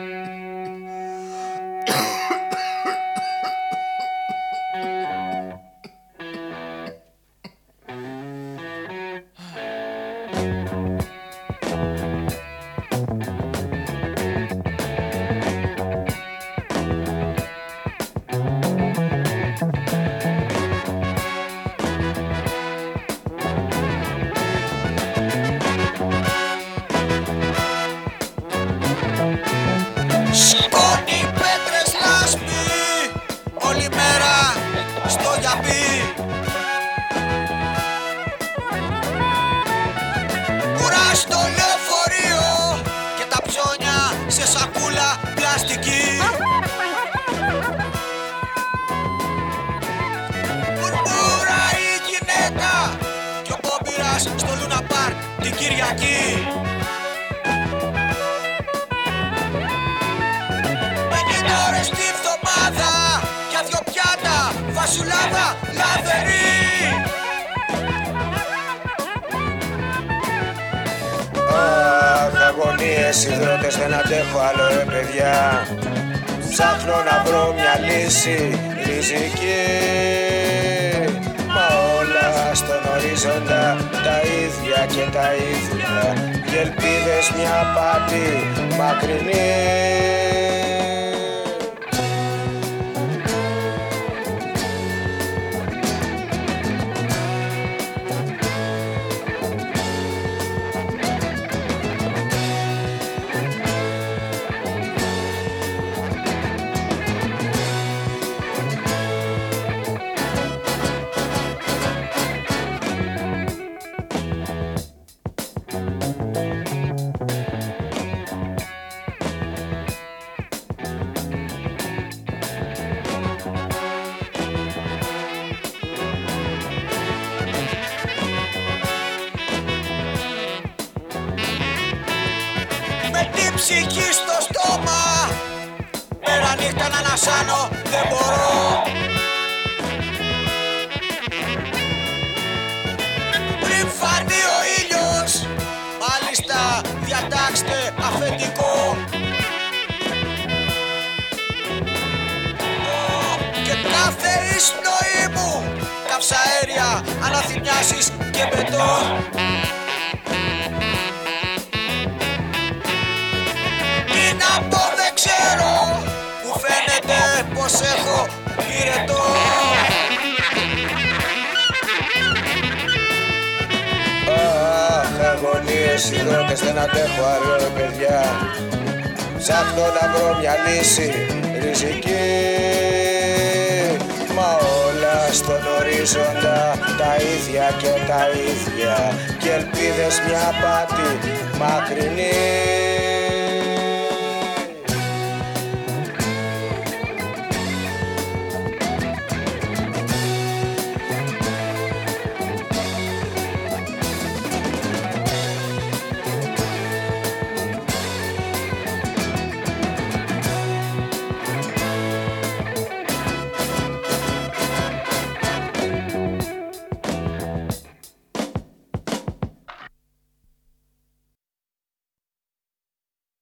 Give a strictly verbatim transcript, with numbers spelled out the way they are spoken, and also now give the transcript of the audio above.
Σκόνη, πέτρες, λάσπη, όλη μέρα στο γιαπί. Ουρά στο λεωφορείο και τα ψώνια σε σακούλα πλαστική. Μουρμούρα η γυναίκα κι ο Μπόμπιρας στο Λούνα Πάρκ την Κυριακή. Ώρες τη βδομάδα για δυο πιάτα φασουλάδα λαδερή. Αχ, αγωνίες, υδρότες, δεν αντέχω άλλο ρε παιδιά. Ψάχνω να βρω μια λύση ριζική. Μα όλα στον ορίζοντα τα ίδια και τα ίδια. Και ελπίδες μια πάτη μακρινή. Με την ψυχή στο στόμα, μέρα νύχτα να ανασάνω δεν μπορώ. Πριν φανεί ο ήλιος, μάλιστα διατάξτε αφεντικό. Και κάθε εισπνοή μου καυσαέρια, αναθυμιάσεις και μπετόν. Τι να πω δεν ξέρω, μου φαίνεται πως έχω πυρετό. Αχ, αγωνίες, υδρότες, δεν αντέχω άλλο ρε παιδιά. Ψάχνω να βρω μια λύση ριζική. Μα όλα στον ορίζοντα τα ίδια και τα ίδια. Και ελπίδες μια πάτη μακρινή.